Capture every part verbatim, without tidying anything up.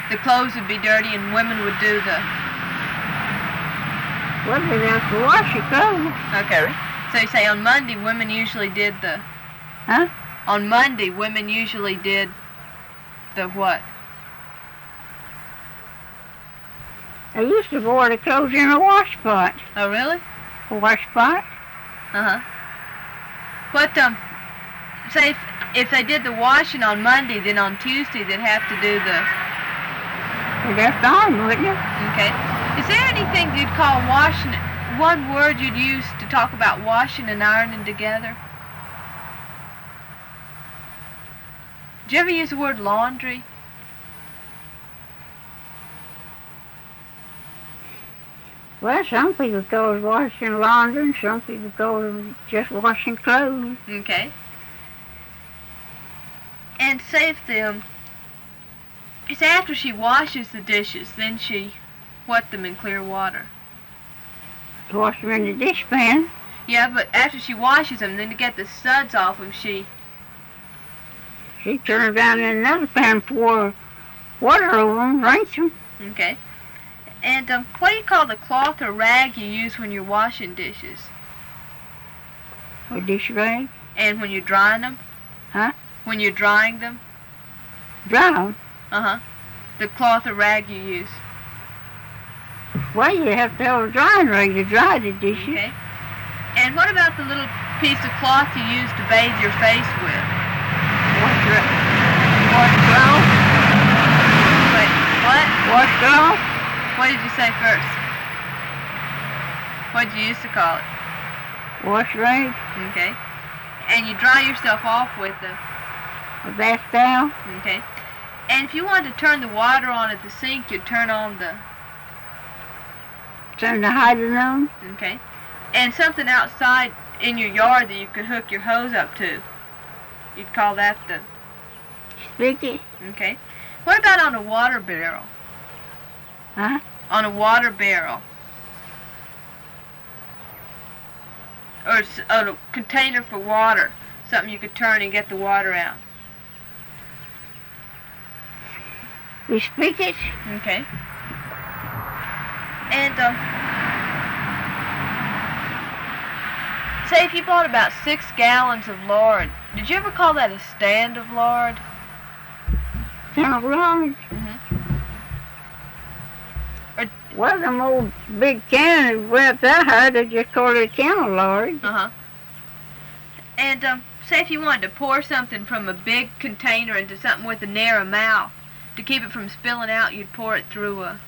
the clothes would be dirty and women would do the... Well, they'd have to wash your clothes. Okay. So you say on Monday, women usually did the... Huh? On Monday, women usually did the what? They used to boil the clothes in a wash pot. Oh, really? A wash pot? Uh-huh. What, um, say if, if they did the washing on Monday, then on Tuesday they'd have to do the... They'd have to iron, wouldn't you? Okay. Is there anything you'd call washing, one word you'd use to talk about washing and ironing together? Did you ever use the word laundry? Well, some people call it washing laundry, and some people call it just washing clothes. Okay. And say if the, um, it's after she washes the dishes, then she wet them in clear water. Wash them in the dishpan. Yeah, but after she washes them, then to get the suds off them, she... She turns down in another pan, pour water over them, rinse them. Okay. And um, what do you call the cloth or rag you use when you're washing dishes? A dish rag. And when you're drying them? Huh? When you're drying them? Dry them? Uh-huh. The cloth or rag you use. Well, you have to have a drying rag to dry the dishes. Okay. And what about the little piece of cloth you use to bathe your face with? Wash it off. Wait, what? Wash it off. What did you say first? What did you used to call it? Wash rag. Okay. And you dry yourself off with the... A bath towel. Okay. And if you wanted to turn the water on at the sink, you'd turn on the... Turn the hydrant on. Okay. And something outside in your yard that you could hook your hose up to. You'd call that the... Spigot. Okay. What about on a water barrel? Huh? On a water barrel. Or s- on a container for water. Something you could turn and get the water out. The spigot. Okay. And, um... say if you bought about six gallons of lard, did you ever call that a stand of lard? Stand of lard? Mm-hmm. Or, well, them old big cans went up that high, they just called it a can of lard. Uh-huh. And, um, say if you wanted to pour something from a big container into something with a narrow mouth, to keep it from spilling out, you'd pour it through a...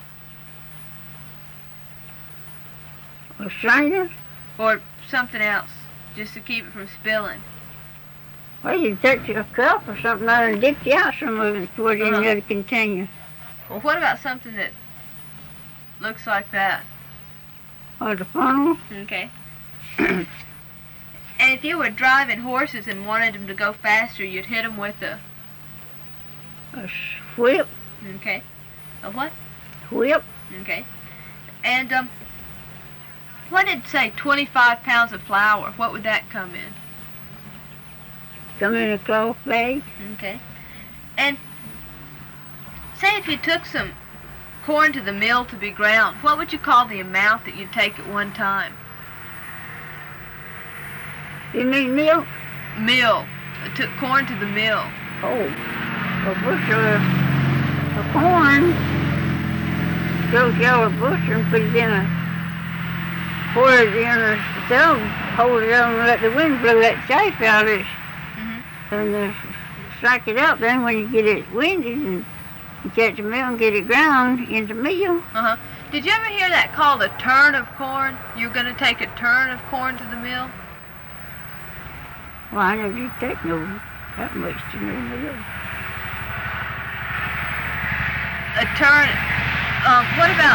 A strainer? Or something else, just to keep it from spilling. Well, you take a cup or something out and dip you out some of it and put it in Uh-huh. another container. Well, what about something that looks like that? Or the funnel. Okay. And if you were driving horses and wanted them to go faster, you'd hit them with a... A whip. Okay. A what? Whip. Okay. And, um, what did, say, twenty-five pounds of flour, what would that come in? Come in a cloth bag. Okay. And say if you took some corn to the mill to be ground, what would you call the amount that you'd take at one time? You mean milk? Mill. I took corn to the mill. Oh, a bushel of, of corn. Goes yellow bushel and put it in a, pour it in a stove, hold it on and let the wind blow that chaff out of it. Mm-hmm. And uh, strike it up. Then when you get it winded and you catch the mill and get it ground into meal. Uh-huh. Did you ever hear that called a turn of corn? You're going to take a turn of corn to the mill? Well, I never did take no that much to no mill. A turn. Um, what about,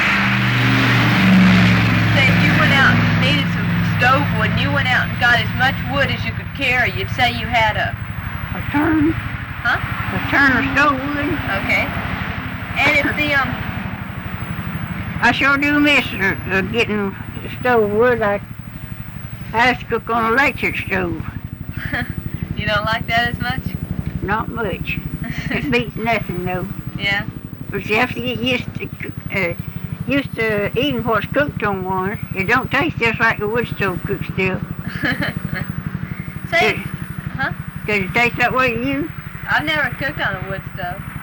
say if you went out and needed some stove wood and you went out and got as much wood as you could carry, you'd say you had a... A turn? Huh? A turn of stove wood? Okay. And if the, um... I sure do miss uh, uh, getting stove wood. I, I have to cook on an electric stove. You don't like that as much? Not much. It beats nothing, though. Yeah. But you have to get used to cook- uh, used to eating what's cooked on one. It don't taste just like the wood stove cooked still. Say, Does, huh? does it taste that way to you? I've never cooked on a wood stove.